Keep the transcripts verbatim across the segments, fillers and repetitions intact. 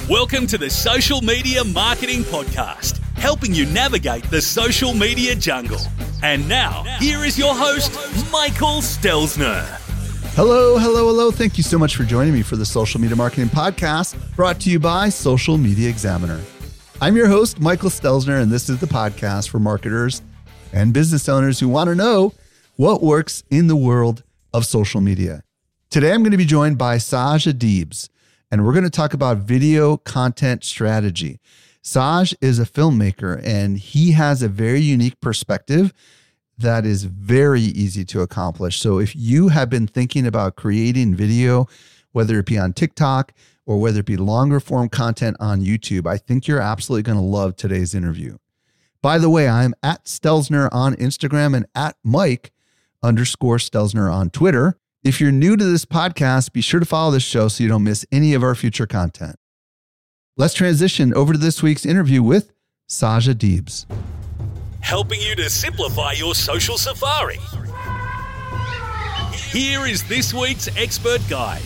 Welcome to the Social Media Marketing Podcast, helping you navigate the social media jungle. And now, here is your host, Michael Stelzner. Hello, hello, hello. Thank you so much for joining me for the Social Media Marketing Podcast, brought to you by Social Media Examiner. I'm your host, Michael Stelzner, and this is the podcast for marketers and business owners who want to know what works in the world of social media. Today, I'm going to be joined by Saj Adibs, and we're going to talk about video content strategy. Saj is a filmmaker, and he has a very unique perspective that is very easy to accomplish. So if you have been thinking about creating video, whether it be on TikTok or whether it be longer form content on YouTube, I think you're absolutely going to love today's interview. By the way, I'm at Stelzner on Instagram and at Mike underscore Stelzner on Twitter. If you're new to this podcast, be sure to follow this show so you don't miss any of our future content. Let's transition over to this week's interview with Saj Adibs. Helping you to simplify your social safari. Here is this week's expert guide.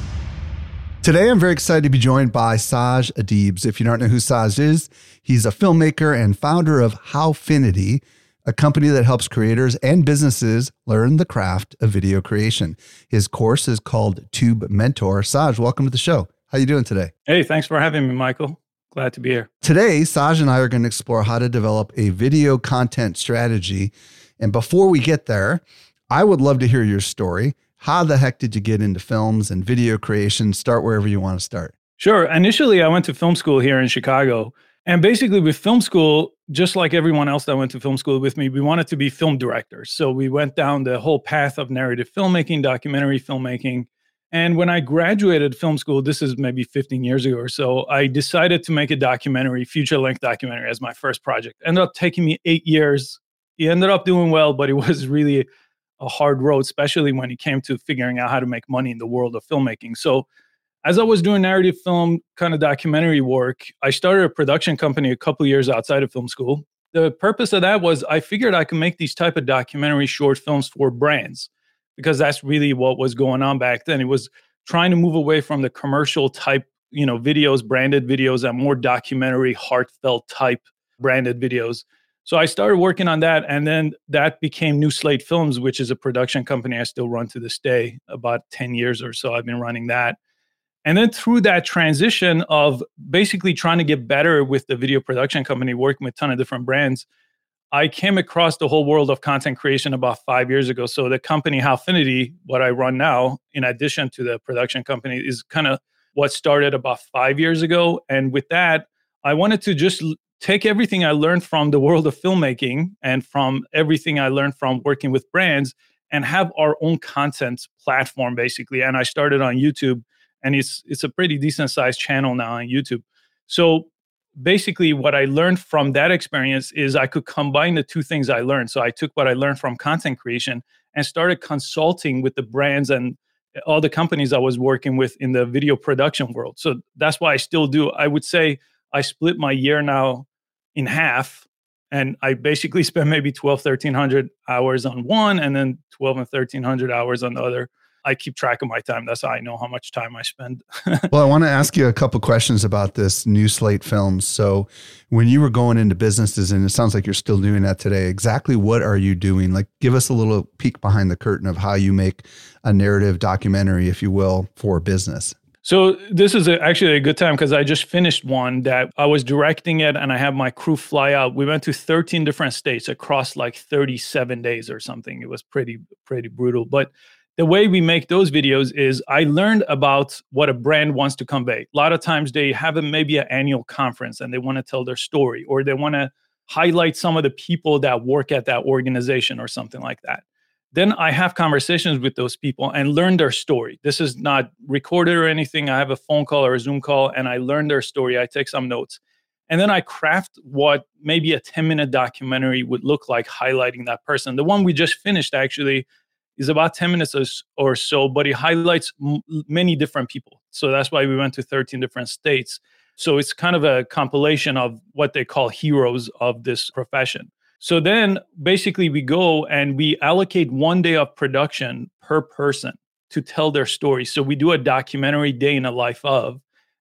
Today, I'm very excited to be joined by Saj Adibs. If you don't know who Saj is, he's a filmmaker and founder of Howfinity, a company that helps creators and businesses learn the craft of video creation. His course is called Tube Mentor. Saj, welcome to the show. How are you doing today? Hey, thanks for having me, Michael. Glad to be here. Today, Saj and I are going to explore how to develop a video content strategy. And before we get there, I would love to hear your story. How the heck did you get into films and video creation? Start wherever you want to start. Sure. Initially, I went to film school here in Chicago. And basically with film school, just like everyone else that went to film school with me, we wanted to be film directors. So we went down the whole path of narrative filmmaking, documentary filmmaking. And when I graduated film school, this is maybe fifteen years ago or so, I decided to make a documentary, feature-length documentary as my first project. Ended up taking me eight years. It ended up doing well, but it was really a hard road, especially when it came to figuring out how to make money in the world of filmmaking. So as I was doing narrative film kind of documentary work, I started a production company a couple years outside of film school. The purpose of that was I figured I could make these type of documentary short films for brands, because that's really what was going on back then. It was trying to move away from the commercial type, you know, videos, branded videos, and more documentary, heartfelt type branded videos. So I started working on that, and then that became New Slate Films, which is a production company I still run to this day. About ten years or so I've been running that. And then through that transition of basically trying to get better with the video production company, working with a ton of different brands, I came across the whole world of content creation about five years ago. So the company Howfinity, what I run now, in addition to the production company, is kind of what started about five years ago. And with that, I wanted to just l- take everything I learned from the world of filmmaking and from everything I learned from working with brands and have our own content platform, basically. And I started on YouTube. And it's it's a pretty decent sized channel now on YouTube. So basically what I learned from that experience is I could combine the two things I learned. So I took what I learned from content creation and started consulting with the brands and all the companies I was working with in the video production world. So that's why I still do. I would say I split my year now in half. And I basically spend maybe twelve, thirteen hundred hours on one and then twelve and thirteen hundred hours on the other. I keep track of my time. That's how I know how much time I spend. Well, I want to ask you a couple questions about this New Slate Films. So when you were going into businesses, and it sounds like you're still doing that today, exactly what are you doing? Like, give us a little peek behind the curtain of how you make a narrative documentary, if you will, for business. So this is a, actually a good time because I just finished one that I was directing it and I have my crew fly out. We went to thirteen different states across like thirty-seven days or something. It was pretty, pretty brutal. But the way we make those videos is I learned about what a brand wants to convey. A lot of times they have a, maybe an annual conference and they want to tell their story, or they want to highlight some of the people that work at that organization or something like that. Then I have conversations with those people and learn their story. This is not recorded or anything. I have a phone call or a Zoom call and I learn their story. I take some notes. And then I craft what maybe a ten minute documentary would look like highlighting that person. The one we just finished actually is about ten minutes or so, but it highlights m- many different people. So that's why we went to thirteen different states. So it's kind of a compilation of what they call heroes of this profession. So then basically we go and we allocate one day of production per person to tell their story. So we do a documentary day in the life of,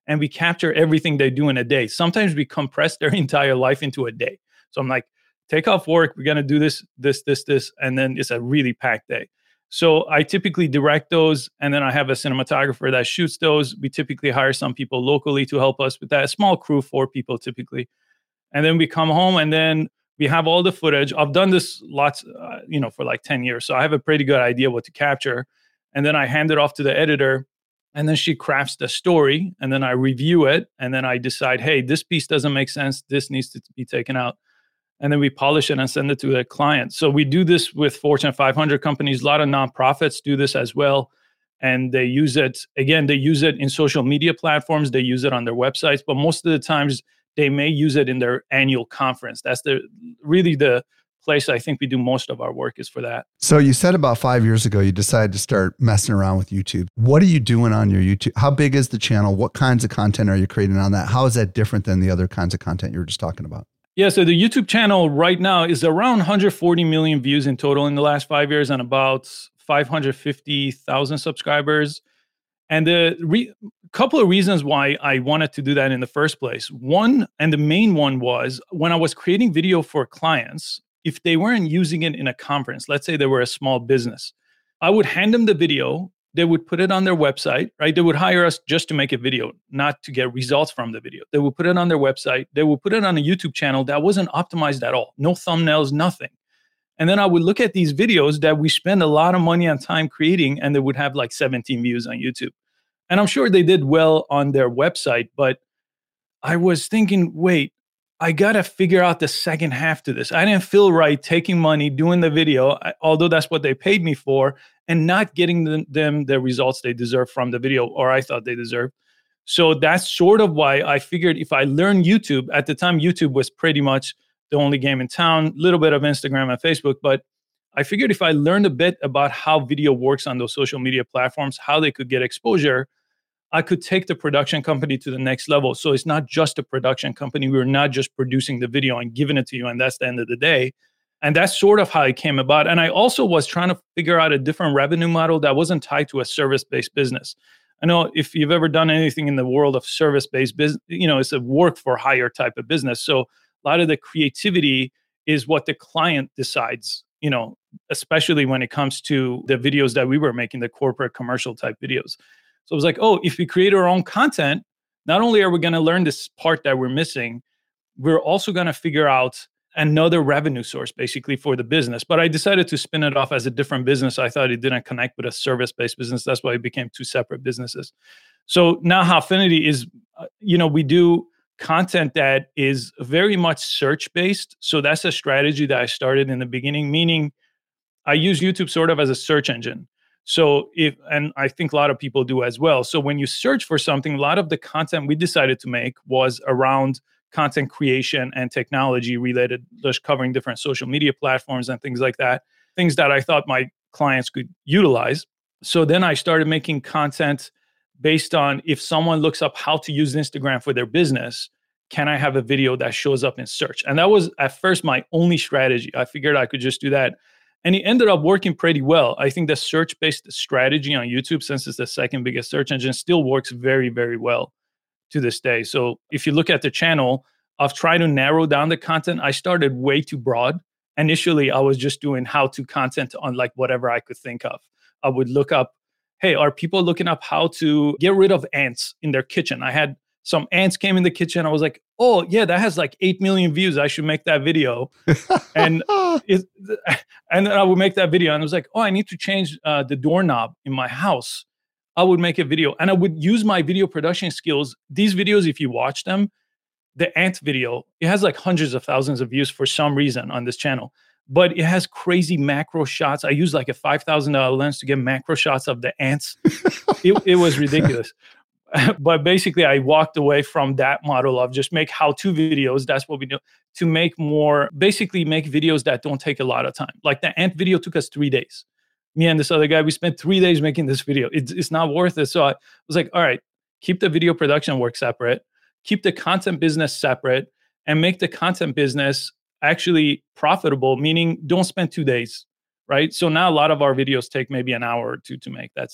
and we capture everything they do in a day. Sometimes we compress their entire life into a day. So I'm like, take off work, we're going to do this, this, this, this, and then it's a really packed day. So I typically direct those, and then I have a cinematographer that shoots those. We typically hire some people locally to help us with that, a small crew, four people typically. And then we come home, and then we have all the footage. I've done this lots, uh, you know, for like ten years. So I have a pretty good idea what to capture. And then I hand it off to the editor, and then she crafts the story, and then I review it, and then I decide, hey, this piece doesn't make sense. This needs to be taken out. And then we polish it and send it to the client. So we do this with Fortune five hundred companies. A lot of nonprofits do this as well. And they use it, again, they use it in social media platforms. They use it on their websites. But most of the times, they may use it in their annual conference. That's the really the place I think we do most of our work is for that. So you said about five years ago, you decided to start messing around with YouTube. What are you doing on your YouTube? How big is the channel? What kinds of content are you creating on that? How is that different than the other kinds of content you were just talking about? Yeah, so the YouTube channel right now is around one hundred forty million views in total in the last five years and about five hundred fifty thousand subscribers. And the re- couple of reasons why I wanted to do that in the first place. One, and the main one was when I was creating video for clients, if they weren't using it in a conference, let's say they were a small business, I would hand them the video. They would put it on their website, right? They would hire us just to make a video, not to get results from the video. They would put it on their website. They would put it on a YouTube channel that wasn't optimized at all. No thumbnails, nothing. And then I would look at these videos that we spend a lot of money and time creating, and they would have like seventeen views on YouTube. And I'm sure they did well on their website, but I was thinking, wait, I got to figure out the second half to this. I didn't feel right taking money, doing the video, although that's what they paid me for, and not getting them, them the results they deserve from the video, or I thought they deserved. So that's sort of why I figured if I learn YouTube, at the time, YouTube was pretty much the only game in town, a little bit of Instagram and Facebook, but I figured if I learned a bit about how video works on those social media platforms, how they could get exposure, I could take the production company to the next level. So it's not just a production company. We're not just producing the video and giving it to you, and that's the end of the day. And that's sort of how it came about. And I also was trying to figure out a different revenue model that wasn't tied to a service-based business. I know if you've ever done anything in the world of service-based business, you know, it's a work for hire type of business. So a lot of the creativity is what the client decides, you know, especially when it comes to the videos that we were making, the corporate commercial type videos. So it was like, oh, if we create our own content, not only are we going to learn this part that we're missing, we're also going to figure out another revenue source basically for the business. But I decided to spin it off as a different business. I thought it didn't connect with a service-based business. That's why it became two separate businesses. So now Howfinity is, uh, you know, we do content that is very much search-based. So that's a strategy that I started in the beginning, meaning I use YouTube sort of as a search engine. So if, and I think a lot of people do as well. So when you search for something, a lot of the content we decided to make was around content creation and technology related, just covering different social media platforms and things like that, things that I thought my clients could utilize. So then I started making content based on if someone looks up how to use Instagram for their business, can I have a video that shows up in search? And that was at first my only strategy. I figured I could just do that. And it ended up working pretty well. I think the search-based strategy on YouTube, since it's the second biggest search engine, still works very, very well to this day. So if you look at the channel, I've tried to narrow down the content. I started way too broad. Initially, I was just doing how-to content on like whatever I could think of. I would look up, hey, are people looking up how to get rid of ants in their kitchen? I had some ants came in the kitchen. I was like, oh, yeah, that has like eight million views. I should make that video. and it, and then I would make that video. And I was like, oh, I need to change uh, the doorknob in my house. I would make a video. And I would use my video production skills. These videos, if you watch them, the ant video, it has like hundreds of thousands of views for some reason on this channel. But it has crazy macro shots. I used like a five thousand dollars lens to get macro shots of the ants. it, it was ridiculous. But basically, I walked away from that model of just make how-to videos. That's what we do, to make more, basically make videos that don't take a lot of time. Like the ant video took us three days. Me and this other guy, we spent three days making this video. It's, it's not worth it. So I was like, all right, keep the video production work separate, keep the content business separate, and make the content business actually profitable, meaning don't spend two days, right? So now a lot of our videos take maybe an hour or two to make. That's it.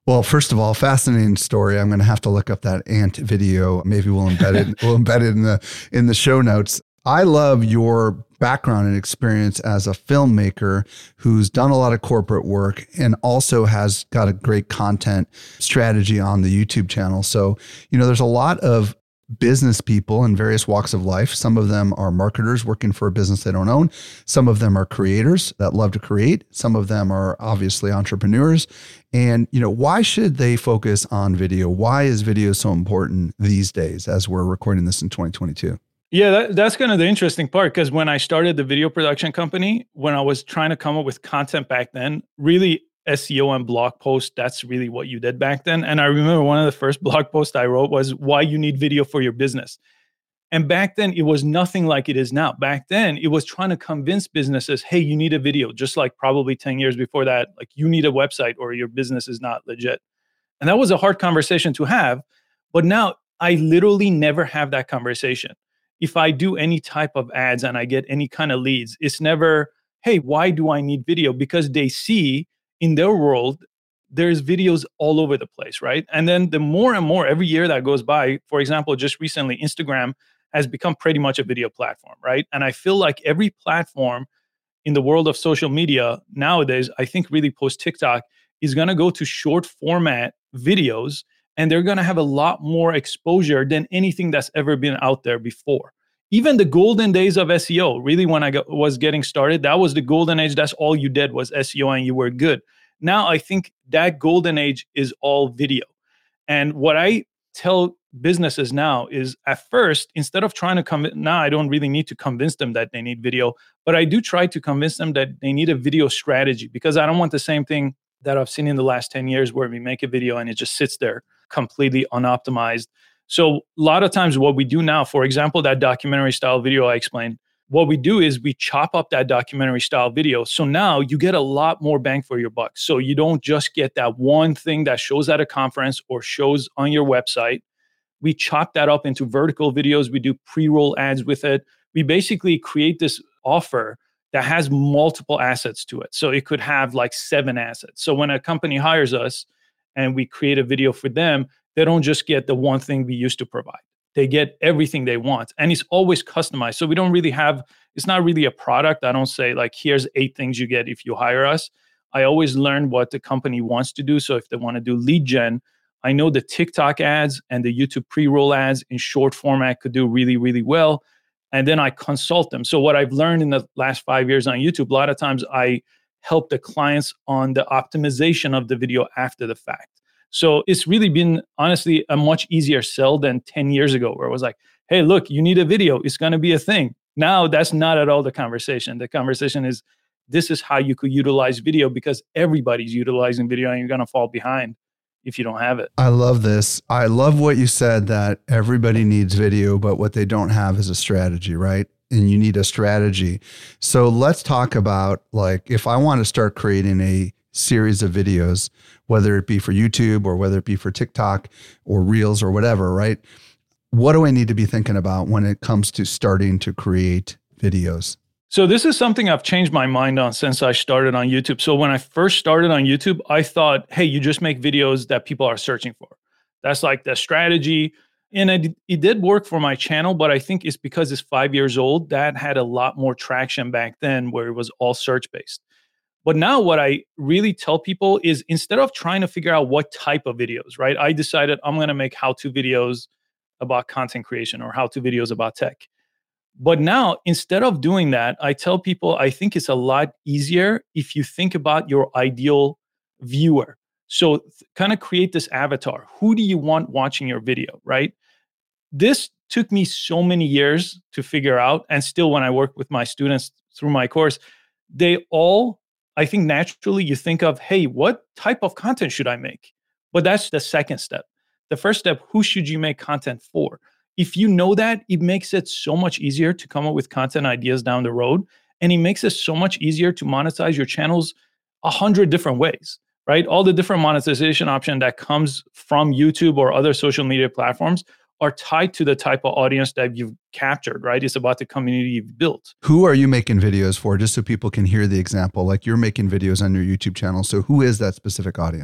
Well, first of all, fascinating story. I'm going to have to look up that ant video. Maybe we'll embed it. We'll embed it in the in the show notes. I love your background and experience as a filmmaker who's done a lot of corporate work and also has got a great content strategy on the YouTube channel. So, you know, there's a lot of business people in various walks of life. Some of them are marketers working for a business they don't own. Some of them are creators that love to create. Some of them are obviously entrepreneurs. And, you know, why should they focus on video? Why is video so important these days as we're recording this in twenty twenty-two? Yeah, that, that's kind of the interesting part, because when I started the video production company, when I was trying to come up with content back then, really S E O and blog posts, that's really what you did back then. And I remember one of the first blog posts I wrote was why you need video for your business. And back then it was nothing like it is now. Back then it was trying to convince businesses, hey, you need a video, just like probably ten years before that, like you need a website or your business is not legit. And that was a hard conversation to have. But now I literally never have that conversation. If I do any type of ads and I get any kind of leads, it's never, hey, why do I need video? Because they see in their world, there's videos all over the place, right? And then the more and more every year that goes by, for example, just recently, Instagram has become pretty much a video platform, right? And I feel like every platform in the world of social media nowadays, I think really post TikTok, is going to go to short format videos, and they're going to have a lot more exposure than anything that's ever been out there before. Even the golden days of S E O, really when I got, was getting started, that was the golden age. That's all you did was S E O and you were good. Now I think that golden age is all video. And what I tell businesses now is, at first, instead of trying to convince, now I don't really need to convince them that they need video, but I do try to convince them that they need a video strategy, because I don't want the same thing that I've seen in the last ten years where we make a video and it just sits there completely unoptimized. So a lot of times what we do now, for example, that documentary style video I explained, what we do is we chop up that documentary style video. So now you get a lot more bang for your buck. So you don't just get that one thing that shows at a conference or shows on your website. We chop that up into vertical videos. We do pre-roll ads with it. We basically create this offer that has multiple assets to it. So it could have like seven assets. So when a company hires us and we create a video for them, they don't just get the one thing we used to provide. They get everything they want. And it's always customized. So we don't really have, it's not really a product. I don't say like, here's eight things you get if you hire us. I always learn what the company wants to do. So if they want to do lead gen, I know the TikTok ads and the YouTube pre-roll ads in short format could do really, really well. And then I consult them. So what I've learned in the last five years on YouTube, a lot of times I help the clients on the optimization of the video after the fact. So it's really been, honestly, a much easier sell than ten years ago, where it was like, hey, look, you need a video. It's going to be a thing. Now, that's not at all the conversation. The conversation is, this is how you could utilize video, because everybody's utilizing video and you're going to fall behind if you don't have it. I love this. I love what you said, that everybody needs video, but what they don't have is a strategy, right? And you need a strategy. So let's talk about, like, if I want to start creating a series of videos, whether it be for YouTube or whether it be for TikTok or Reels or whatever, right? What do I need to be thinking about when it comes to starting to create videos? So this is something I've changed my mind on since I started on YouTube. So when I first started on YouTube, I thought, hey, you just make videos that people are searching for. That's like the strategy. And it, it did work for my channel, but I think it's because it's five years old. That had a lot more traction back then, where it was all search-based. But now what I really tell people is, instead of trying to figure out what type of videos, right? I decided I'm going to make how-to videos about content creation or how-to videos about tech. But now, instead of doing that, I tell people I think it's a lot easier if you think about your ideal viewer. So th- kind of create this avatar. Who do you want watching your video, right? This took me so many years to figure out. And still, when I work with my students through my course, they all, I think naturally you think of, hey, what type of content should I make? But that's the second step. The first step, who should you make content for? If you know that, it makes it so much easier to come up with content ideas down the road. And it makes it so much easier to monetize your channels a hundred different ways, right? All the different monetization options that comes from YouTube or other social media platforms are tied to the type of audience that you've captured, right? It's about the community you've built. Who are you making videos for? Just so people can hear the example, like you're making videos on your YouTube channel. So who is that specific audience?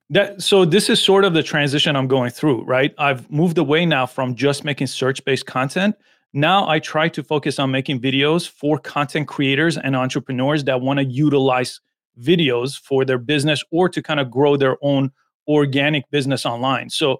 That so this is sort of the transition I'm going through, right? I've moved away now from just making search-based content. Now I try to focus on making videos for content creators and entrepreneurs that want to utilize videos for their business or to kind of grow their own organic business online. So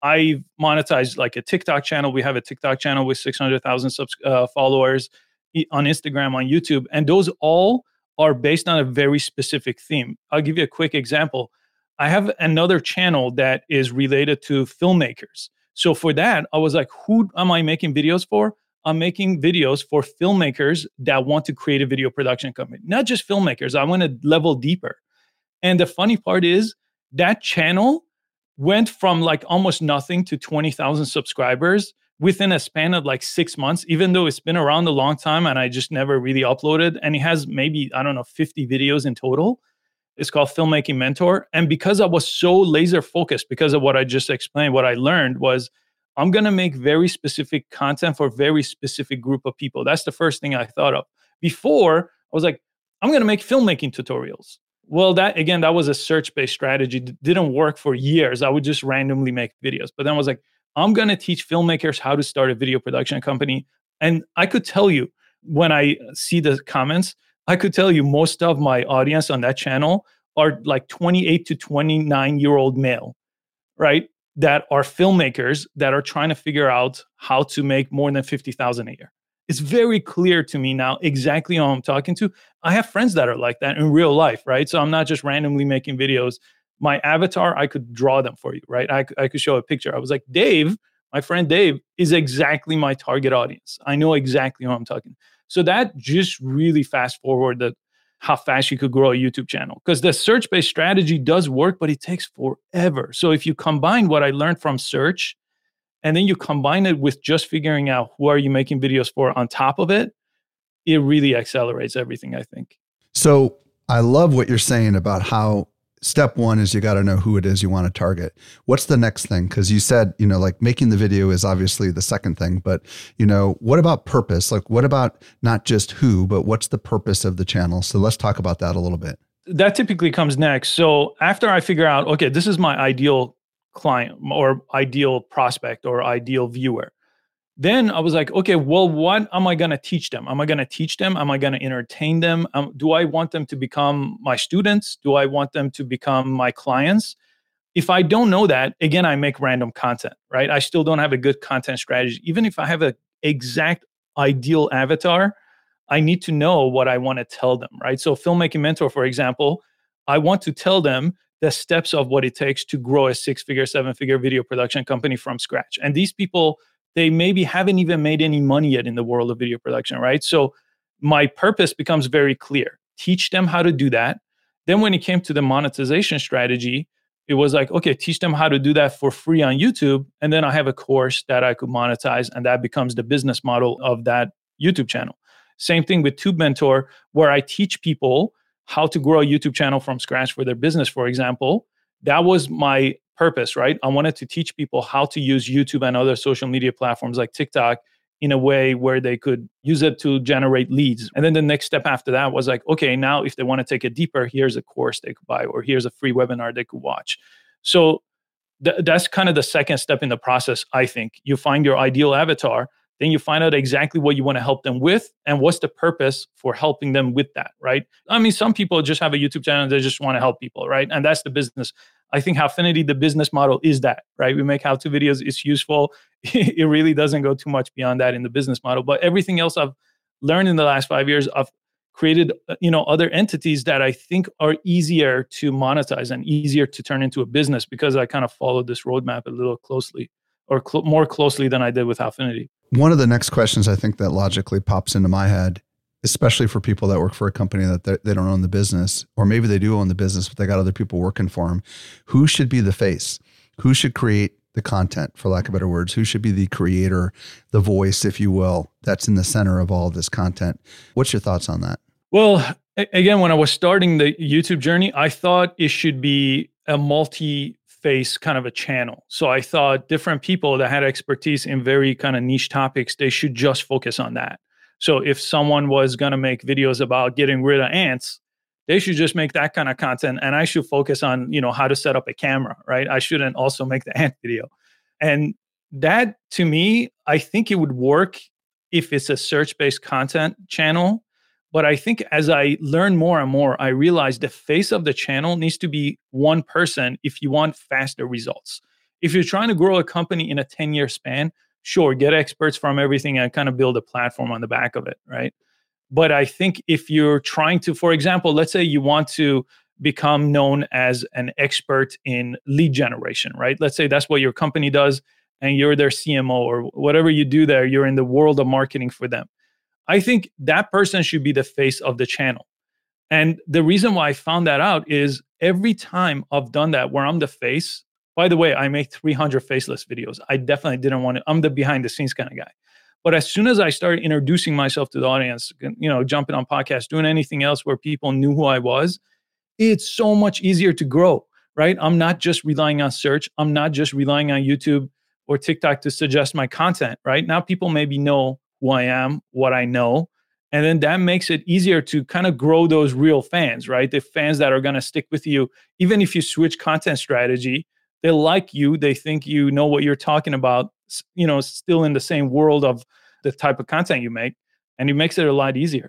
I monetize like a TikTok channel. We have a TikTok channel with six hundred thousand subs, uh, followers on Instagram, on YouTube. And those all are based on a very specific theme. I'll give you a quick example. I have another channel that is related to filmmakers. So for that, I was like, who am I making videos for? I'm making videos for filmmakers that want to create a video production company, not just filmmakers. I want to level deeper. And the funny part is that channel went from like almost nothing to twenty thousand subscribers within a span of like six months, even though it's been around a long time and I just never really uploaded. And it has maybe, I don't know, fifty videos in total. It's called Filmmaking Mentor. And because I was so laser focused, because of what I just explained, what I learned was I'm going to make very specific content for a very specific group of people. That's the first thing I thought of. Before, I was like, I'm going to make filmmaking tutorials. Well, that again, that was a search-based strategy. D- didn't work for years. I would just randomly make videos. But then I was like, I'm going to teach filmmakers how to start a video production company. And I could tell you, when I see the comments, I could tell you most of my audience on that channel are like twenty-eight to twenty-nine year old male, right? That are filmmakers that are trying to figure out how to make more than fifty thousand a year. It's very clear to me now exactly who I'm talking to. I have friends that are like that in real life, right? So I'm not just randomly making videos. My avatar, I could draw them for you, right? I, I could show a picture. I was like, Dave, my friend Dave, is exactly my target audience. I know exactly who I'm talking. So that just really fast forwarded how fast you could grow a YouTube channel. Because the search-based strategy does work, but it takes forever. So if you combine what I learned from search, and then you combine it with just figuring out who are you making videos for on top of it, it really accelerates everything, I think. So I love what you're saying about how step one is you got to know who it is you want to target. What's the next thing? Because you said, you know, like making the video is obviously the second thing, but, you know, what about purpose? Like, what about not just who, but what's the purpose of the channel? So let's talk about that a little bit. That typically comes next. So after I figure out, okay, this is my ideal client or ideal prospect or ideal viewer, then I was like, okay, well, what am I going to teach them? Am I going to teach them? Am I going to entertain them? Um, do I want them to become my students? Do I want them to become my clients? If I don't know that, again, I make random content, right? I still don't have a good content strategy. Even if I have an exact ideal avatar, I need to know what I want to tell them, right? So Filmmaking Mentor, for example, I want to tell them the steps of what it takes to grow a six-figure, seven-figure video production company from scratch. And these people, they maybe haven't even made any money yet in the world of video production, right? So my purpose becomes very clear. Teach them how to do that. Then when it came to the monetization strategy, it was like, okay, teach them how to do that for free on YouTube. And then I have a course that I could monetize, and that becomes the business model of that YouTube channel. Same thing with Tube Mentor, where I teach people how to grow a YouTube channel from scratch for their business, for example. That was my purpose, right? I wanted to teach people how to use YouTube and other social media platforms like TikTok in a way where they could use it to generate leads. And then the next step after that was like, okay, now if they want to take it deeper, here's a course they could buy, or here's a free webinar they could watch. So th- that's kind of the second step in the process, I think. You find your ideal avatar, then you find out exactly what you want to help them with and what's the purpose for helping them with that, right? I mean, some people just have a YouTube channel and they just want to help people, right? And that's the business. I think Howfinity, the business model is that, right? We make how-to videos. It's useful. It really doesn't go too much beyond that in the business model. But everything else I've learned in the last five years, I've created, you know, other entities that I think are easier to monetize and easier to turn into a business because I kind of followed this roadmap a little closely, or cl- more closely than I did with Howfinity. One of the next questions I think that logically pops into my head, especially for people that work for a company that they don't own the business, or maybe they do own the business, but they got other people working for them. Who should be the face? Who should create the content, for lack of better words? Who should be the creator, the voice, if you will, that's in the center of all of this content? What's your thoughts on that? Well, again, when I was starting the YouTube journey, I thought it should be a multi face kind of a channel. So I thought different people that had expertise in very kind of niche topics, they should just focus on that. So if someone was going to make videos about getting rid of ants, They should just make that kind of content, and I should focus on, you know, how to set up a camera, right? I shouldn't also make the ant video. And that, to me, I think it would work if it's a search-based content channel. But I think as I learn more and more, I realize the face of the channel needs to be one person if you want faster results. If you're trying to grow a company in a ten-year span, sure, get experts from everything and kind of build a platform on the back of it, right? But I think if you're trying to, for example, let's say you want to become known as an expert in lead generation, right? Let's say that's what your company does and you're their C M O or whatever you do there, you're in the world of marketing for them. I think that person should be the face of the channel. And the reason why I found that out is every time I've done that where I'm the face, by the way, I make three hundred faceless videos. I definitely didn't want to, I'm the behind the scenes kind of guy. But as soon as I started introducing myself to the audience, you know, jumping on podcasts, doing anything else where people knew who I was, it's so much easier to grow, right? I'm not just relying on search. I'm not just relying on YouTube or TikTok to suggest my content, right? Now people maybe know who I am, what I know, and then that makes it easier to kind of grow those real fans, right? The fans that are going to stick with you, even if you switch content strategy, they like you, they think you know what you're talking about, you know, still in the same world of the type of content you make, and it makes it a lot easier.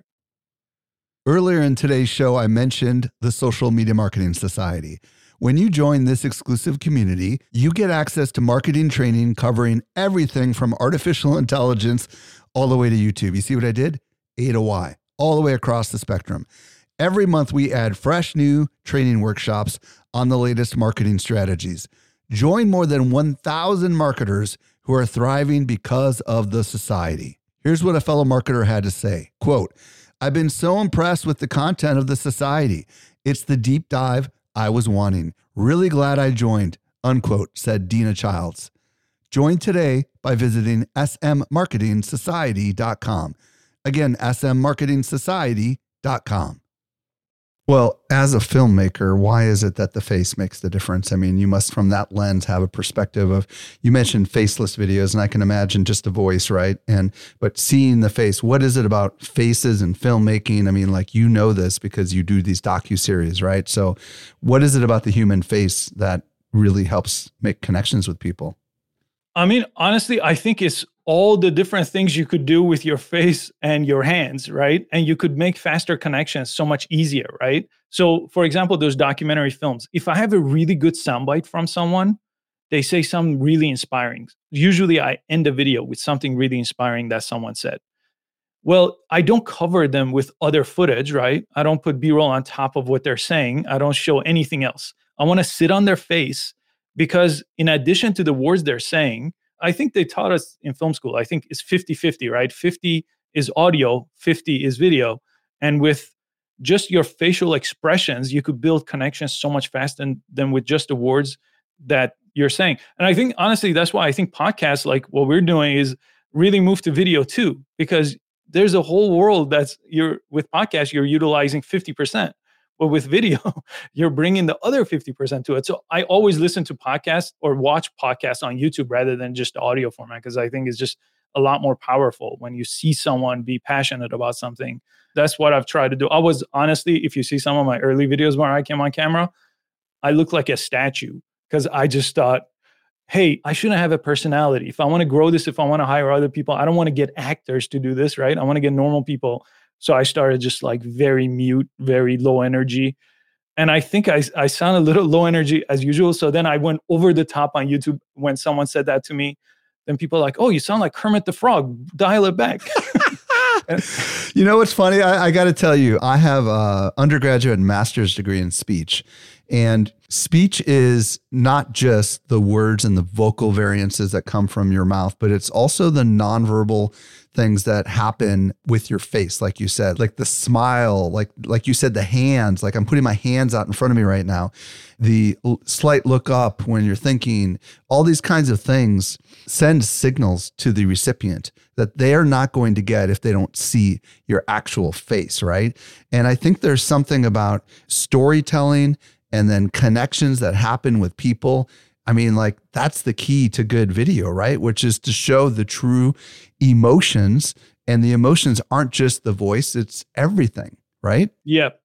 Earlier in today's show, I mentioned the Social Media Marketing Society. When you join this exclusive community, you get access to marketing training covering everything from artificial intelligence all the way to YouTube. You see what I did? A to Y, all the way across the spectrum. Every month, we add fresh new training workshops on the latest marketing strategies. Join more than one thousand marketers who are thriving because of the society. Here's what a fellow marketer had to say. Quote, "I've been so impressed with the content of the society. It's the deep dive I was wanting. Really glad I joined," unquote, said Dina Childs. Join today by visiting s m marketing society dot com. Again, s m marketing society dot com. Well, as a filmmaker, why is it that the face makes the difference? I mean, you must, from that lens, have a perspective of, you mentioned faceless videos, and I can imagine just a voice, right? And, but seeing the face, what is it about faces and filmmaking? I mean, like, you know this because you do these docuseries, right? So what is it about the human face that really helps make connections with people? I mean, honestly, I think it's all the different things you could do with your face and your hands, right? And you could make faster connections so much easier, right? So, for example, those documentary films, if I have a really good soundbite from someone, they say something really inspiring. Usually I end the video with something really inspiring that someone said. Well, I don't cover them with other footage, right? I don't put B-roll on top of what they're saying. I don't show anything else. I want to sit on their face because in addition to the words they're saying, I think they taught us in film school, I think it's fifty-fifty, right? fifty is audio, fifty is video. And with just your facial expressions, you could build connections so much faster than, than with just the words that you're saying. And I think, honestly, that's why I think podcasts like what we're doing is really move to video too, because there's a whole world that's, you're with podcasts, you're utilizing fifty percent. But with video, you're bringing the other fifty percent to it. So I always listen to podcasts or watch podcasts on YouTube rather than just the audio format, because I think it's just a lot more powerful when you see someone be passionate about something. That's what I've tried to do. I was, honestly, if you see some of my early videos where I came on camera, I look like a statue because I just thought, hey, I shouldn't have a personality. If I want to grow this, if I want to hire other people, I don't want to get actors to do this, right? I want to get normal people. So I started just like very mute, very low energy. And I think I, I sound a little low energy as usual. So then I went over the top on YouTube when someone said that to me. Then people are like, oh, you sound like Kermit the Frog. Dial it back. You know what's funny? I, I got to tell you, I have an undergraduate and master's degree in speech. And speech is not just the words and the vocal variances that come from your mouth, but it's also the nonverbal things that happen with your face, like you said, like the smile, like like you said, the hands, like I'm putting my hands out in front of me right now, the l- slight look up when you're thinking, all these kinds of things send signals to the recipient that they are not going to get if they don't see your actual face, right? And I think there's something about storytelling and then connections that happen with people. I mean, like, that's the key to good video, right? Which is to show the true emotions, and the emotions aren't just the voice, it's everything, right? Yeah.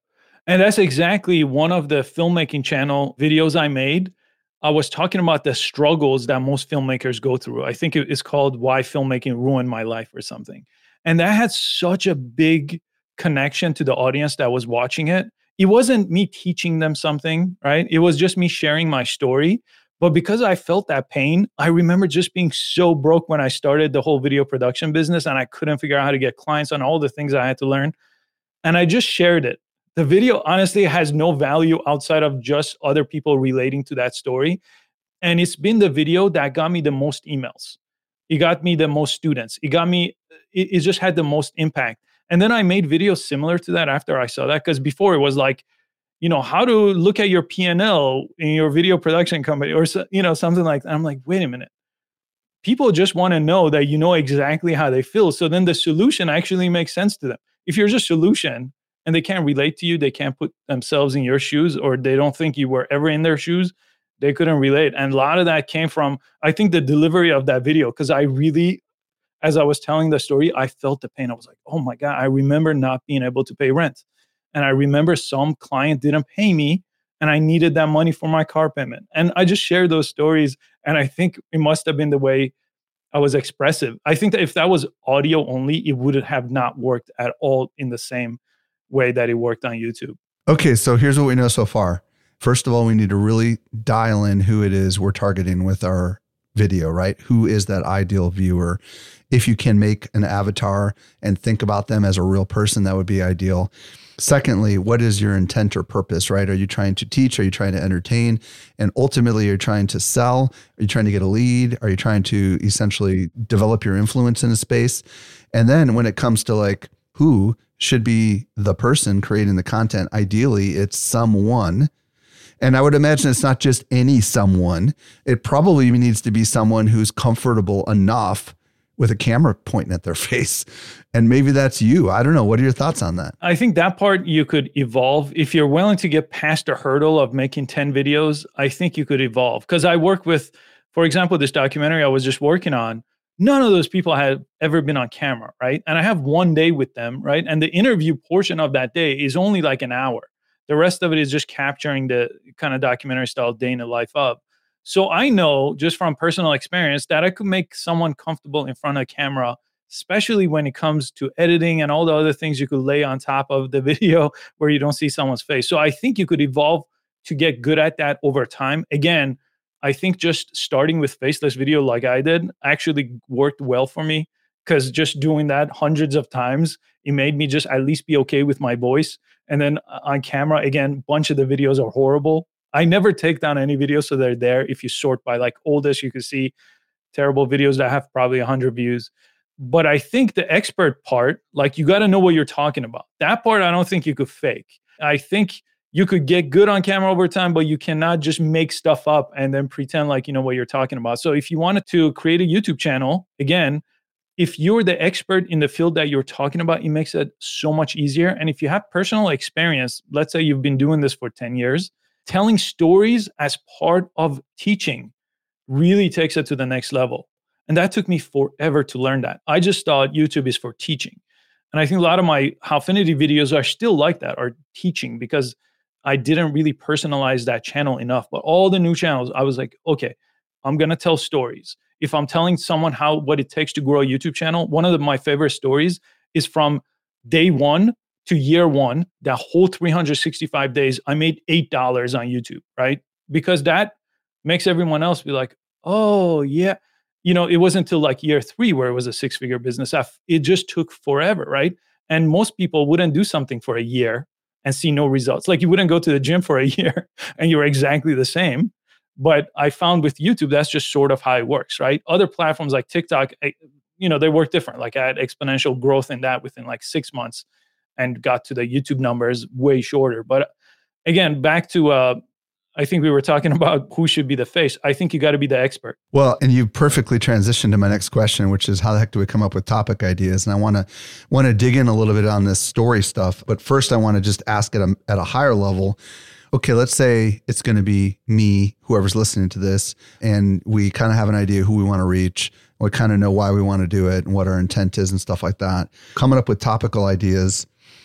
And that's exactly one of the filmmaking channel videos I made. I was talking about the struggles that most filmmakers go through. I think it's called Why Filmmaking Ruined My Life or something. And that had such a big connection to the audience that was watching it. It wasn't me teaching them something, right? It was just me sharing my story. But because I felt that pain, I remember just being so broke when I started the whole video production business and I couldn't figure out how to get clients on all the things I had to learn. And I just shared it. The video honestly has no value outside of just other people relating to that story. And it's been the video that got me the most emails. It got me the most students. It got me, it, it just had the most impact. And then I made videos similar to that after I saw that, because before it was like, you know, how to look at your P and L in your video production company or, you know, something like that. I'm like, wait a minute. People just want to know that you know exactly how they feel. So then the solution actually makes sense to them. If you're just a solution and they can't relate to you, they can't put themselves in your shoes, or they don't think you were ever in their shoes, they couldn't relate. And a lot of that came from, I think, the delivery of that video, because I really, as I was telling the story, I felt the pain. I was like, oh my God, I remember not being able to pay rent. And I remember some client didn't pay me and I needed that money for my car payment. And I just shared those stories. And I think it must have been the way I was expressive. I think that if that was audio only, it would have not worked at all in the same way that it worked on YouTube. Okay, so here's what we know so far. First of all, we need to really dial in who it is we're targeting with our video, right? Who is that ideal viewer? If you can make an avatar and think about them as a real person, that would be ideal. Secondly, what is your intent or purpose, right? Are you trying to teach? Are you trying to entertain? And ultimately, are you trying to sell? Are you trying to get a lead? Are you trying to essentially develop your influence in a space? And then when it comes to like who should be the person creating the content, ideally, it's someone. And I would imagine it's not just any someone. It probably needs to be someone who's comfortable enough with a camera pointing at their face. And maybe that's you. I don't know. What are your thoughts on that? I think that part you could evolve. If you're willing to get past the hurdle of making ten videos, I think you could evolve. Because I work with, for example, this documentary I was just working on, none of those people had ever been on camera, right? And I have one day with them, right? And the interview portion of that day is only like an hour. The rest of it is just capturing the kind of documentary style day in the life of. So I know just from personal experience that I could make someone comfortable in front of a camera, especially when it comes to editing and all the other things you could lay on top of the video where you don't see someone's face. So I think you could evolve to get good at that over time. Again, I think just starting with faceless video like I did actually worked well for me, because just doing that hundreds of times, it made me just at least be okay with my voice. And then on camera, again, a bunch of the videos are horrible. I never take down any videos, so they're there. If you sort by like oldest, you can see terrible videos that have probably one hundred views. But I think the expert part, like you got to know what you're talking about. That part, I don't think you could fake. I think you could get good on camera over time, but you cannot just make stuff up and then pretend like you know what you're talking about. So if you wanted to create a YouTube channel, again, if you're the expert in the field that you're talking about, it makes it so much easier. And if you have personal experience, let's say you've been doing this for ten years, telling stories as part of teaching really takes it to the next level. And that took me forever to learn that. I just thought YouTube is for teaching. And I think a lot of my Howfinity videos are still like that, are teaching, because I didn't really personalize that channel enough. But all the new channels, I was like, okay, I'm going to tell stories. If I'm telling someone how what it takes to grow a YouTube channel, one of the, my favorite stories is from day one to year one, that whole three hundred sixty-five days, I made eight dollars on YouTube, right? Because that makes everyone else be like, oh, yeah. You know, it wasn't until like year three where it was a six-figure business. It just took forever, right? And most people wouldn't do something for a year and see no results. Like you wouldn't go to the gym for a year and you're exactly the same. But I found with YouTube, that's just sort of how it works, right? Other platforms like TikTok, you know, they work different. Like I had exponential growth in that within like six months and got to the YouTube numbers way shorter. But again, back to, uh, I think we were talking about who should be the face. I think you got to be the expert. Well, and you perfectly transitioned to my next question, which is how the heck do we come up with topic ideas? And I want to want to dig in a little bit on this story stuff. But first, I want to just ask at a, at a higher level. Okay, let's say it's going to be me, whoever's listening to this, and we kind of have an idea who we want to reach. We kind of know why we want to do it and what our intent is and stuff like that. Coming up with topical ideas.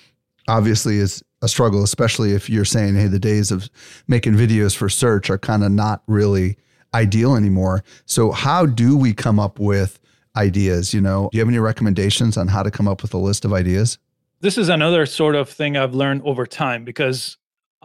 obviously is a struggle, especially if you're saying, hey, the days of making videos for search are kind of not really ideal anymore. So how do we come up with ideas? You know, do you have any recommendations on how to come up with a list of ideas? This is another sort of thing I've learned over time, because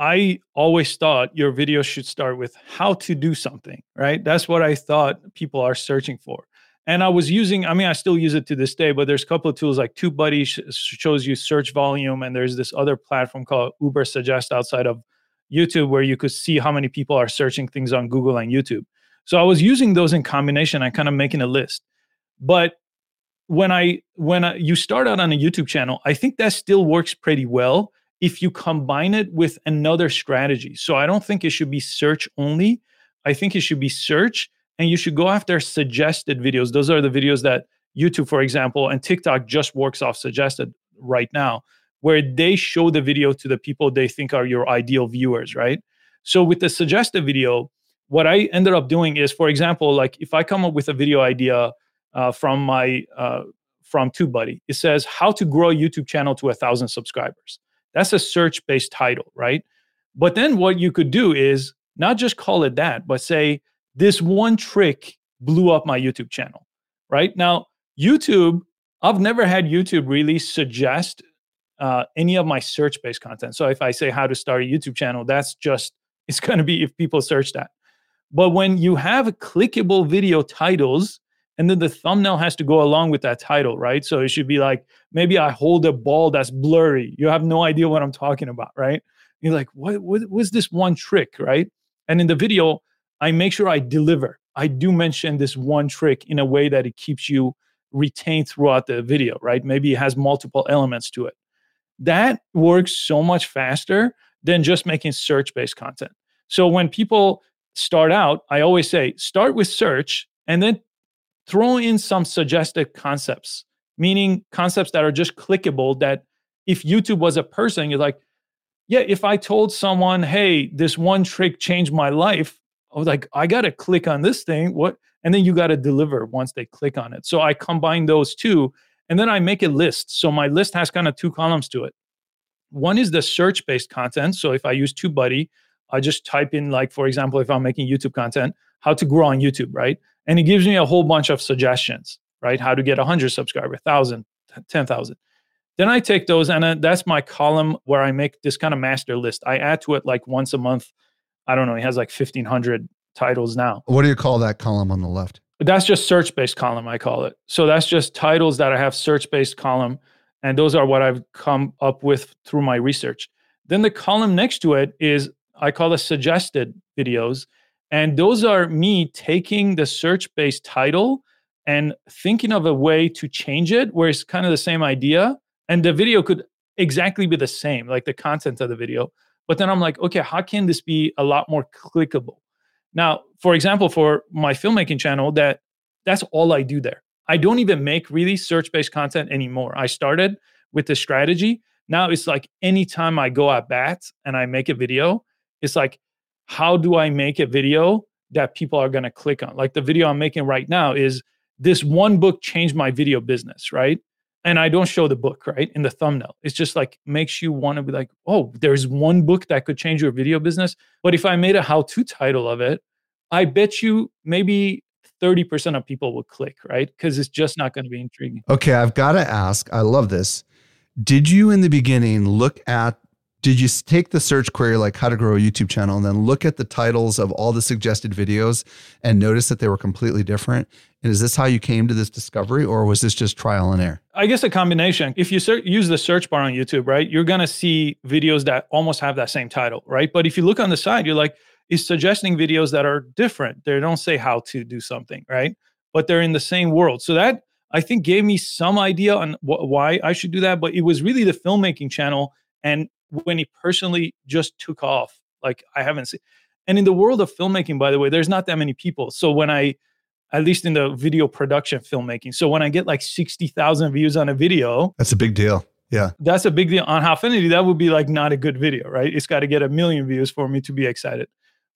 I always thought your video should start with how to do something, right? That's what I thought people are searching for. And I was using, I mean, I still use it to this day, but there's a couple of tools like TubeBuddy sh- shows you search volume. And there's this other platform called Ubersuggest outside of YouTube where you could see how many people are searching things on Google and YouTube. So I was using those in combination and kind of making a list. But when I when I, you start out on a YouTube channel, I think that still works pretty well if you combine it with another strategy. So I don't think it should be search only. I think it should be search, and you should go after suggested videos. Those are the videos that YouTube, for example, and TikTok just works off suggested right now, where they show the video to the people they think are your ideal viewers, right? So with the suggested video, what I ended up doing is, for example, like if I come up with a video idea uh, from my uh, from TubeBuddy, it says how to grow a YouTube channel to a thousand subscribers. That's a search-based title, right? But then what you could do is not just call it that, but say, this one trick blew up my YouTube channel, right? Now, YouTube, I've never had YouTube really suggest uh, any of my search-based content. So if I say how to start a YouTube channel, that's just, it's going to be if people search that. But when you have clickable video titles, and then the thumbnail has to go along with that title, right? So it should be like, maybe I hold a ball that's blurry. You have no idea what I'm talking about, right? You're like, what, what was this one trick, right? And in the video, I make sure I deliver. I do mention this one trick in a way that it keeps you retained throughout the video, right? Maybe it has multiple elements to it. That works so much faster than just making search-based content. So when people start out, I always say, start with search and then throw in some suggested concepts, meaning concepts that are just clickable, that if YouTube was a person, you're like, yeah, if I told someone, hey, this one trick changed my life, I was like, I got to click on this thing. What? And then you got to deliver once they click on it. So I combine those two, and then I make a list. So my list has kind of two columns to it. One is the search-based content. So if I use TubeBuddy, I just type in, like, for example, if I'm making YouTube content, how to grow on YouTube, right? And it gives me a whole bunch of suggestions, right? How to get one hundred subscribers, one thousand, ten thousand. Then I take those, and uh, that's my column where I make this kind of master list. I add to it like once a month. I don't know, it has like fifteen hundred titles now. What do you call that column on the left? That's just search-based column, I call it. So that's just titles that I have search-based column, and those are what I've come up with through my research. Then the column next to it is, I call it suggested videos. And those are me taking the search-based title and thinking of a way to change it where it's kind of the same idea. And the video could exactly be the same, like the content of the video. But then I'm like, okay, how can this be a lot more clickable? Now, for example, for my filmmaking channel, that that's all I do there. I don't even make really search-based content anymore. I started with the strategy. Now it's like anytime I go at bat and I make a video, it's like, how do I make a video that people are going to click on? Like the video I'm making right now is, this one book changed my video business, right? And I don't show the book, right, in the thumbnail. It's just like, makes you want to be like, oh, there's one book that could change your video business. But if I made a how-to title of it, I bet you maybe thirty percent of people will click, right? Because it's just not going to be intriguing. Okay, I've got to ask, I love this. Did you in the beginning look at, did you take the search query like how to grow a YouTube channel and then look at the titles of all the suggested videos and notice that they were completely different? And is this how you came to this discovery, or was this just trial and error? I guess a combination. If you search, use the search bar on YouTube, right, you're going to see videos that almost have that same title, right? But if you look on the side, you're like, it's suggesting videos that are different. They don't say how to do something, right? But they're in the same world. So that, I think, gave me some idea on wh- why I should do that. But it was really the filmmaking channel, and when it personally just took off, like I haven't seen. And in the world of filmmaking, by the way, there's not that many people. So when I, at least in the video production filmmaking, so when I get like sixty thousand views on a video. That's a big deal. Yeah. That's a big deal. On Howfinity, that would be like not a good video, right? It's got to get a million views for me to be excited.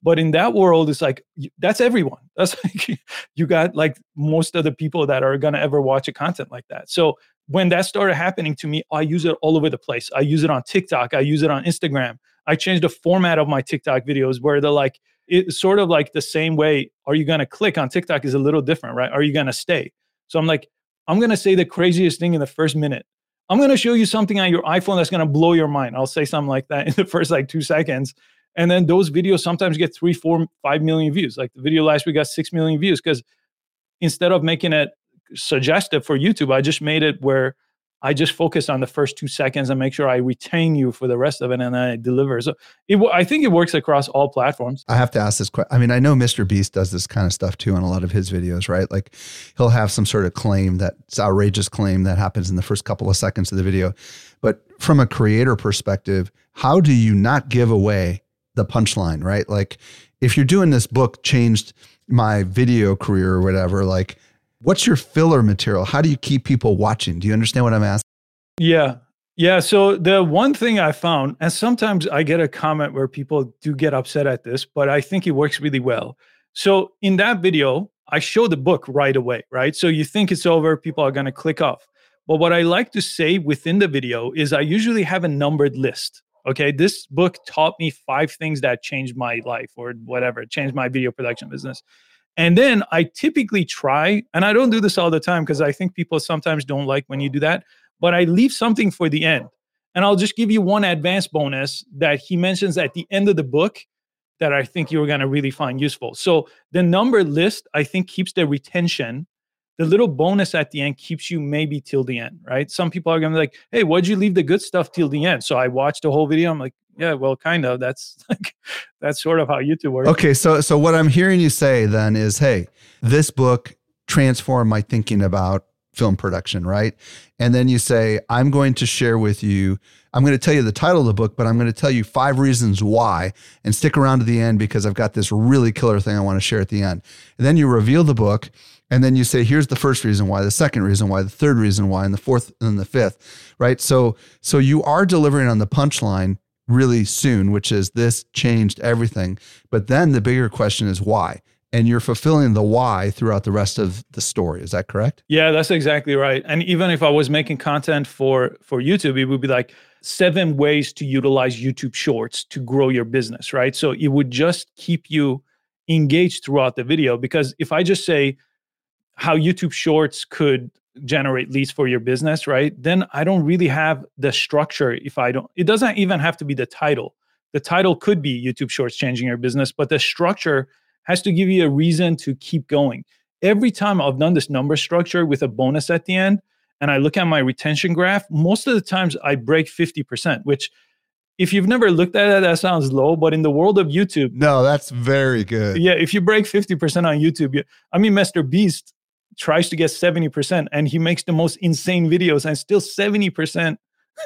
But in that world, it's like, that's everyone. That's like, you got like most of the people that are going to ever watch a content like that. So when that started happening to me, I use it all over the place. I use it on TikTok. I use it on Instagram. I changed the format of my TikTok videos where they're like, it's sort of like the same way. Are you going to click on TikTok is a little different, right? Are you going to stay? So I'm like, I'm going to say the craziest thing in the first minute. I'm going to show you something on your iPhone that's going to blow your mind. I'll say something like that in the first like two seconds. And then those videos sometimes get three, four, five million views. Like the video last week got six million views because instead of making it suggestive for YouTube, I just made it where I just focus on the first two seconds and make sure I retain you for the rest of it, and then I deliver. So it, I think it works across all platforms. I have to ask this question. I mean, I know Mister Beast does this kind of stuff too on a lot of his videos, right? Like he'll have some sort of claim, that's outrageous claim that happens in the first couple of seconds of the video. But from a creator perspective, how do you not give away the punchline, right? Like if you're doing this book changed my video career or whatever, like what's your filler material? How do you keep people watching? Do you understand what I'm asking? Yeah. Yeah. So the one thing I found, and sometimes I get a comment where people do get upset at this, but I think it works really well. So in that video, I show the book right away, right? So you think it's over, people are going to click off. But what I like to say within the video is I usually have a numbered list. Okay, this book taught me five things that changed my life or whatever, changed my video production business. And then I typically try, and I don't do this all the time because I think people sometimes don't like when you do that, but I leave something for the end. And I'll just give you one advanced bonus that he mentions at the end of the book that I think you're going to really find useful. So the number list, I think, keeps the retention. The little bonus at the end keeps you maybe till the end, right? Some people are going to be like, hey, why'd you leave the good stuff till the end? So I watched the whole video. I'm like, yeah, well, kind of. That's like, that's sort of how YouTube works. Okay. So, so what I'm hearing you say then is, hey, this book transformed my thinking about film production, right? And then you say, I'm going to share with you, I'm going to tell you the title of the book, but I'm going to tell you five reasons why, and stick around to the end because I've got this really killer thing I want to share at the end. And then you reveal the book. And then you say, here's the first reason why, the second reason why, the third reason why, and the fourth and the fifth, right? So, so you are delivering on the punchline really soon, which is this changed everything. But then the bigger question is why? And you're fulfilling the why throughout the rest of the story. Is that correct? Yeah, that's exactly right. And even if I was making content for, for YouTube, it would be like seven ways to utilize YouTube Shorts to grow your business, right? So it would just keep you engaged throughout the video. Because if I just say, how YouTube Shorts could generate leads for your business, right? Then I don't really have the structure if I don't, it doesn't even have to be the title. The title could be YouTube Shorts Changing Your Business, but the structure has to give you a reason to keep going. Every time I've done this number structure with a bonus at the end, and I look at my retention graph, most of the times I break fifty percent, which if you've never looked at it, that sounds low, but in the world of YouTube. No, that's very good. Yeah, if you break fifty percent on YouTube, you, I mean, Mister Beast tries to get seventy percent and he makes the most insane videos and still seventy percent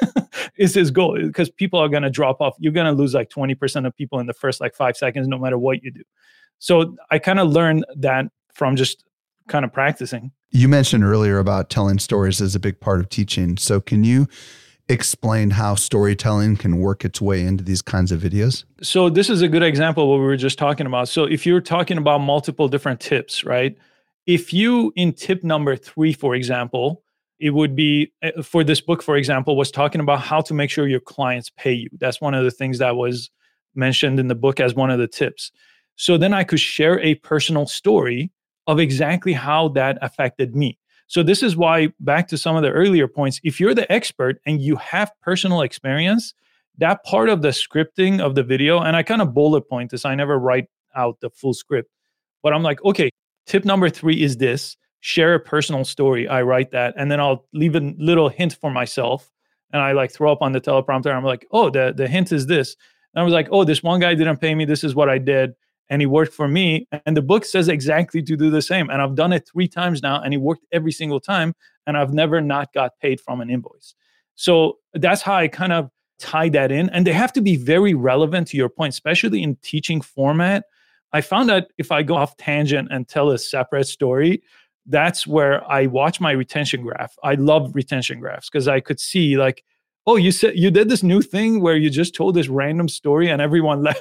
is his goal because people are going to drop off. You're going to lose like twenty percent of people in the first like five seconds, no matter what you do. So I kind of learned that from just kind of practicing. You mentioned earlier about telling stories as a big part of teaching. So can you explain how storytelling can work its way into these kinds of videos? So this is a good example of what we were just talking about. So if you're talking about multiple different tips, right? If you, in tip number three, for example, it would be, for this book, for example, was talking about how to make sure your clients pay you. That's one of the things that was mentioned in the book as one of the tips. So then I could share a personal story of exactly how that affected me. So this is why, back to some of the earlier points, if you're the expert and you have personal experience, that part of the scripting of the video, and I kind of bullet point this, I never write out the full script, but I'm like, okay, tip number three is this, share a personal story. I write that, and then I'll leave a little hint for myself. And I like throw up on the teleprompter. I'm like, oh, the, the hint is this. And I was like, oh, this one guy didn't pay me. This is what I did. And he worked for me. And the book says exactly to do the same. And I've done it three times now, and he worked every single time. And I've never not got paid from an invoice. So that's how I kind of tie that in. And they have to be very relevant to your point, especially in teaching format. I found that if I go off tangent and tell a separate story, that's where I watch my retention graph. I love retention graphs because I could see like, oh, you said you did this new thing where you just told this random story and everyone left.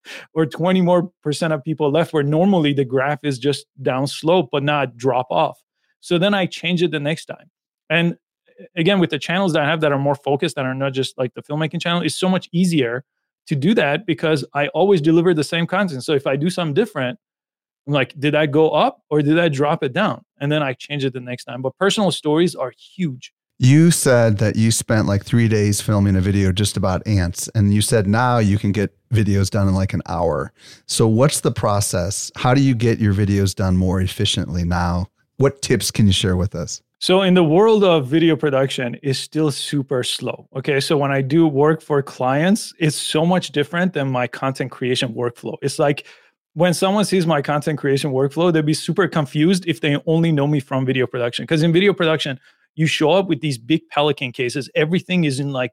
or twenty more percent of people left, where normally the graph is just down slope, but not drop off. So then I change it the next time. And again, with the channels that I have that are more focused, that are not just like the filmmaking channel, it's so much easier to do that because I always deliver the same content. So if I do something different, I'm like, did I go up or did I drop it down? And then I change it the next time. But personal stories are huge. You said that you spent like three days filming a video just about ants. And you said now you can get videos done in like an hour. So what's the process? How do you get your videos done more efficiently now? What tips can you share with us? So in the world of video production, it's still super slow. Okay. So when I do work for clients, it's so much different than my content creation workflow. It's like when someone sees my content creation workflow, they'd be super confused if they only know me from video production. Because in video production, you show up with these big Pelican cases. Everything is in like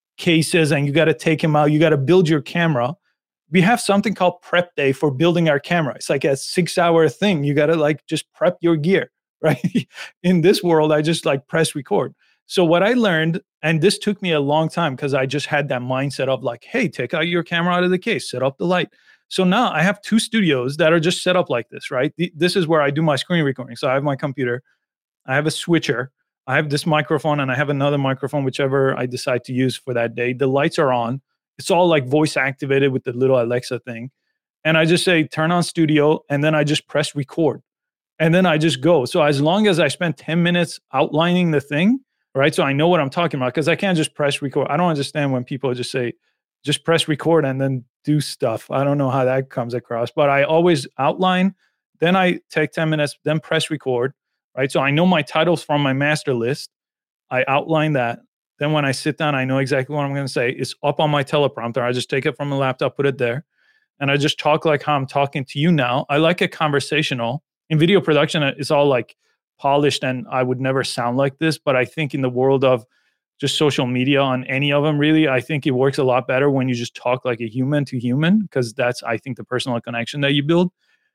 cases and you got to take them out. You got to build your camera. We have something called prep day for building our camera. It's like a six hour thing. You got to like just prep your gear. Right? In this world, I just like press record. So what I learned, and this took me a long time because I just had that mindset of like, hey, take out your camera out of the case, set up the light. So now I have two studios that are just set up like this, right? This is where I do my screen recording. So I have my computer, I have a switcher, I have this microphone, and I have another microphone, whichever I decide to use for that day. The lights are on. It's all like voice activated with the little Alexa thing. And I just say, turn on studio, and then I just press record. And then I just go. So as long as I spend ten minutes outlining the thing, right? So I know what I'm talking about because I can't just press record. I don't understand when people just say, just press record and then do stuff. I don't know how that comes across, but I always outline. Then I take ten minutes, then press record, right? So I know my titles from my master list. I outline that. Then when I sit down, I know exactly what I'm going to say. It's up on my teleprompter. I just take it from the laptop, put it there. And I just talk like how I'm talking to you now. I like it conversational. In video production, it's all like polished and I would never sound like this. But I think in the world of just social media on any of them, really, I think it works a lot better when you just talk like a human to human, because that's, I think, the personal connection that you build.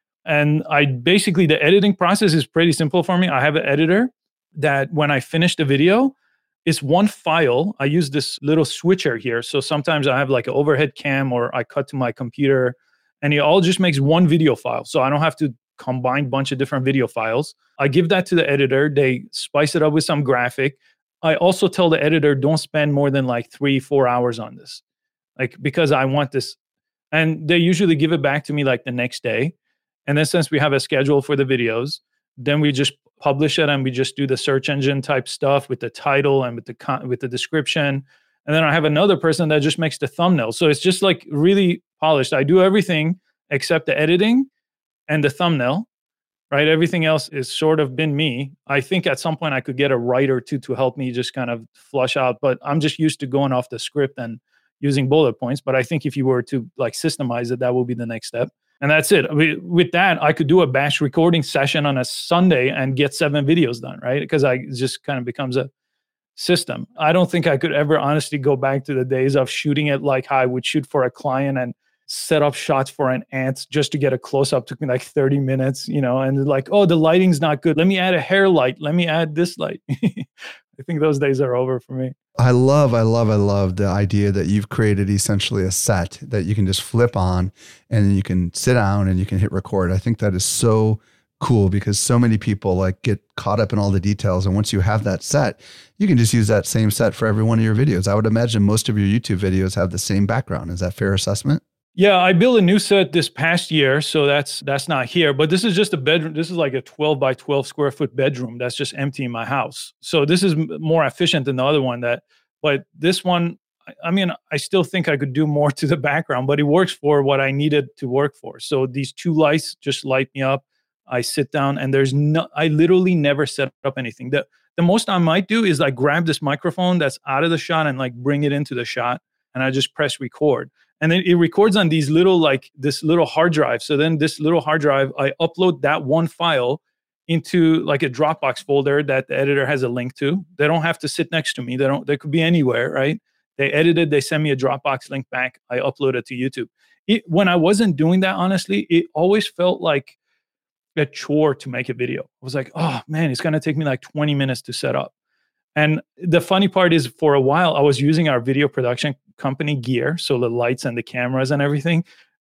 And I basically, the editing process is pretty simple for me. I have an editor that when I finish the video, it's one file. I use this little switcher here. So sometimes I have like an overhead cam or I cut to my computer and it all just makes one video file. So I don't have to combine bunch of different video files. I give that to the editor. They spice it up with some graphic. I also tell the editor, don't spend more than like three, four hours on this. Like, because I want this. And they usually give it back to me like the next day. And then since we have a schedule for the videos, then we just publish it and we just do the search engine type stuff with the title and with the con- with the description. And then I have another person that just makes the thumbnail. So it's just like really polished. I do everything except the editing and the thumbnail, right? Everything else is sort of been me. I think at some point I could get a writer too to help me just kind of flush out, but I'm just used to going off the script and using bullet points. But I think if you were to like systemize it, that will be the next step. And that's it. I mean, with that, I could do a batch recording session on a Sunday and get seven videos done, right? Because I it just kind of becomes a system. I don't think I could ever honestly go back to the days of shooting it like how I would shoot for a client and set up shots for an ant just to get a close up. Took me like thirty minutes, you know, and like, oh, the lighting's not good. Let me add a hair light. Let me add this light. I think those days are over for me. I love, I love, I love the idea that you've created essentially a set that you can just flip on and then you can sit down and you can hit record. I think that is so cool because so many people like get caught up in all the details. And once you have that set, you can just use that same set for every one of your videos. I would imagine most of your YouTube videos have the same background. Is that a fair assessment? Yeah, I built a new set this past year, so that's that's not here. But this is just a bedroom. This is like a twelve by twelve square foot bedroom that's just empty in my house. So this is more efficient than the other one. That, but this one, I mean, I still think I could do more to the background, but it works for what I needed to work for. So these two lights just light me up. I sit down, and there's no. I literally never set up anything. The the most I might do is like grab this microphone that's out of the shot and like bring it into the shot, and I just press record. And then it records on these little, like this little hard drive. So then this little hard drive, I upload that one file into like a Dropbox folder that the editor has a link to. They don't have to sit next to me. They don't, they could be anywhere, right? They edit it, they send me a Dropbox link back. I upload it to YouTube. It, when I wasn't doing that, honestly, it always felt like a chore to make a video. I was like, oh man, it's going to take me like twenty minutes to set up. And the funny part is for a while, I was using our video production company gear. So the lights and the cameras and everything.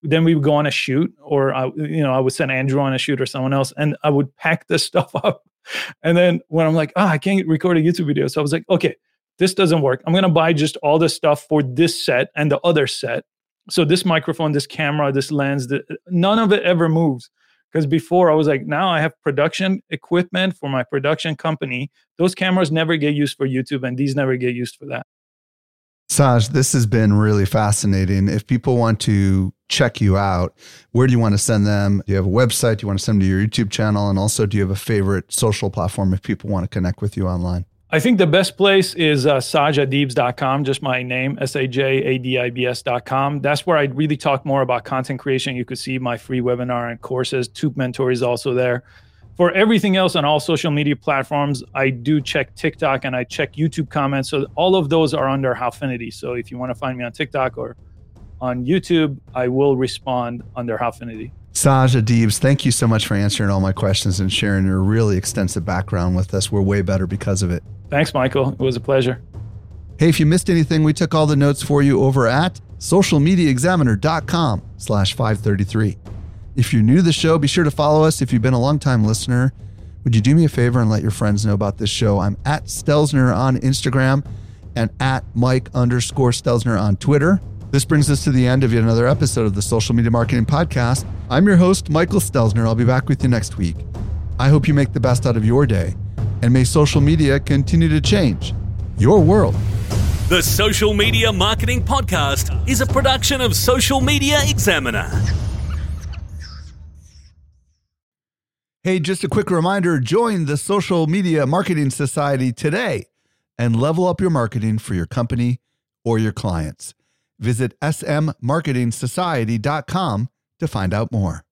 then we would go on a shoot, or I, you know, I would send Andrew on a shoot or someone else, and I would pack this stuff up. And then when I'm like, ah, oh, I can't record a YouTube video. So I was like, okay, this doesn't work. I'm going to buy just all the stuff for this set and the other set. So this microphone, this camera, this lens, the, none of it ever moves. Because before I was like, now I have production equipment for my production company. Those cameras never get used for YouTube, and these never get used for that. Saj, this has been really fascinating. If people want to check you out, where do you want to send them? Do you have a website? Do you want to send them to your YouTube channel? And also, do you have a favorite social platform if people want to connect with you online? I think the best place is uh, saj adibs dot com, just my name, S A J A D I B S dot com. That's where I really talk more about content creation. You could see my free webinar and courses. Tube Mentor is also there. For everything else on all social media platforms, I do check TikTok and I check YouTube comments. So all of those are under Howfinity. So if you want to find me on TikTok or on YouTube, I will respond under Howfinity. Saj Adibs, thank you so much for answering all my questions and sharing your really extensive background with us. We're way better because of it. Thanks, Michael. It was a pleasure. Hey, if you missed anything, we took all the notes for you over at socialmediaexaminer.com slash 533. If you're new to the show, be sure to follow us. If you've been a longtime listener, would you do me a favor and let your friends know about this show? I'm at Stelzner on Instagram and at Mike underscore Stelzner on Twitter. This brings us to the end of yet another episode of the Social Media Marketing Podcast. I'm your host, Michael Stelzner. I'll be back with you next week. I hope you make the best out of your day, and may social media continue to change your world. The Social Media Marketing Podcast is a production of Social Media Examiner. Hey, just a quick reminder, join the Social Media Marketing Society today and level up your marketing for your company or your clients. Visit s m marketing society dot com to find out more.